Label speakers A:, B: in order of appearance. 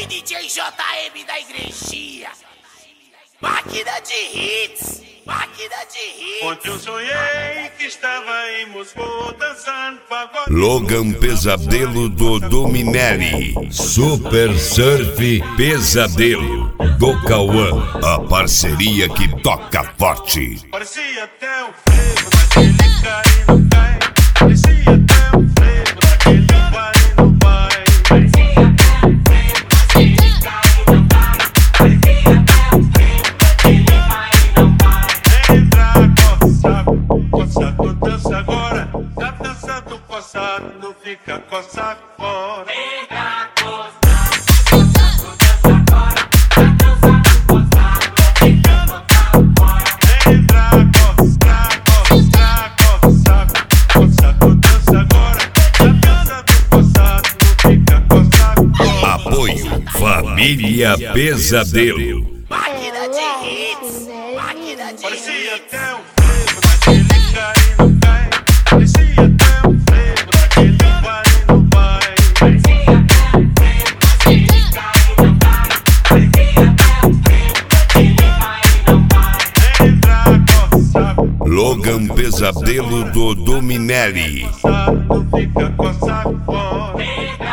A: DJ JM da igrejinha. Máquina de hits, máquina de hits.
B: Ontem eu sonhei que estava em Moscou dançando pagode.
C: Logan Pesadelo do Dominelli. Super Surf Pesadelo do Cauã. A parceria que toca forte.
B: Parecia até um frevo daquele cai e não cai. Parecia até um frevo daquele vai e não vai. Parecia até um frevo daquele cai e não cai. Parecia até um frevo daquele vai e não vai. Entra, coça, tu dança agora. Já dança do passado, não fica coça fora. Entra, coça.
C: Apoio Família Pesadelo.
A: Máquina de hits, máquina de
B: Parecia
A: hits.
B: até um frevo daquele cai e não cai. Parecia até um frevo daquele vai e não vai. Parecia até um frevo daquele cai e não cai. Parecia até um frevo daquele vai e não vai. Entra, coça.
C: Logan Pesadelo do Dominelli.
B: Não fica coça fora.